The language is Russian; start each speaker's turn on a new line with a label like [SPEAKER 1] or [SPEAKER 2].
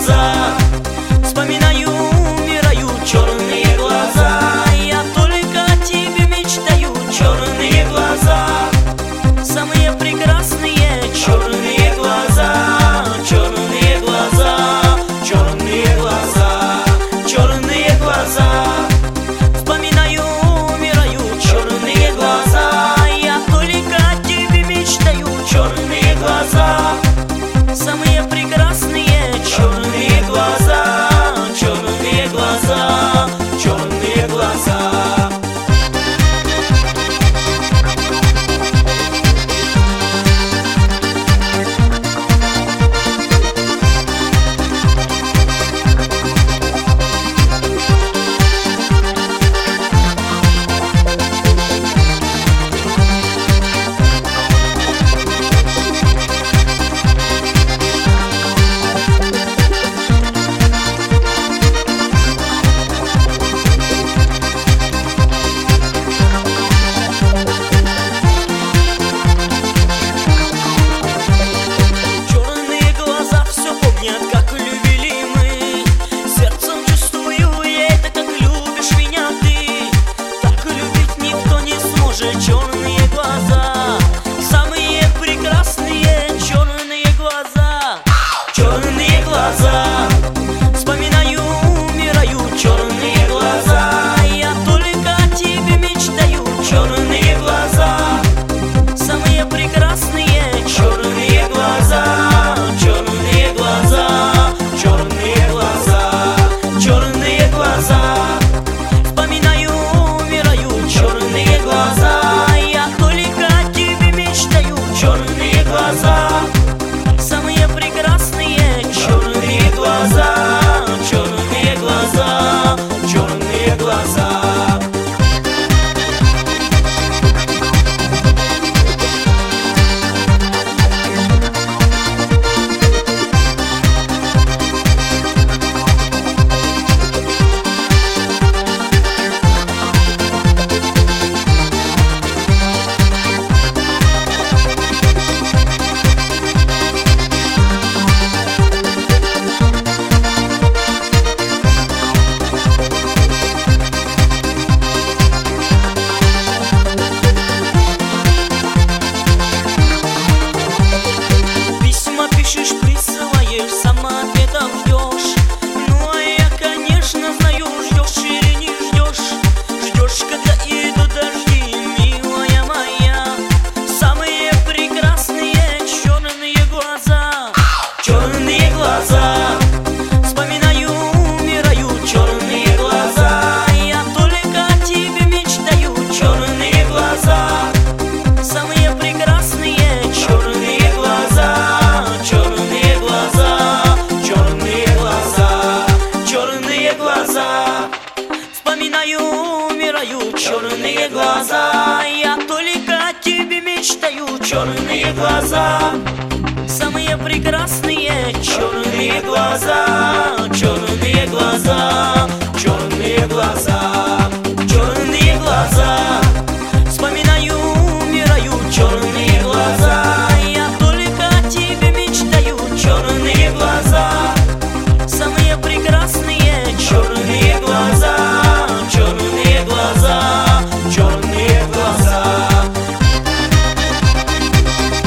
[SPEAKER 1] глаза. Вспоминаю, умирают черные глаза. Я только о тебе мечтаю, черные глаза. Самые прекрасные черные глаза, черные глаза, черные глаза, черные глаза. Вспоминаю, умирают черные глаза. Я только о тебе мечтаю, черные глаза. Самые прекрасные черные глаза, черные глаза, черные глаза. Как любили мы, сердцем чувствую я это, как любишь меня ты. Так любить никто не сможет. Черные глаза, самые прекрасные черные глаза, черные глаза. Вспоминаю, умирают черные глаза. Я только о тебе мечтаю, черные глаза. Самые прекрасные черные глаза, черные глаза, черные глаза, черные глаза. Вспоминаю, умирают черные глаза. Я только о тебе мечтаю, черные глаза. Самые прекрасные черные глаза, черные глаза, черные глаза. Пишешь, присылаешь, сама ответов ждешь. Ну а я, конечно, знаю, ждешь или не ждешь. Ждешь, когда идут дожди, милая моя. Самые прекрасные черные глаза, черные глаза. Вспоминаю, умирают черные глаза. Я только о тебе мечтаю, черные глаза. Самые прекрасные черные глаза, черные глаза, черные глаза, черные глаза. Вспоминаю, умирают черные глаза. Я только о тебе мечтаю, черные глаза. Самые прекрасные черные глаза, черные глаза.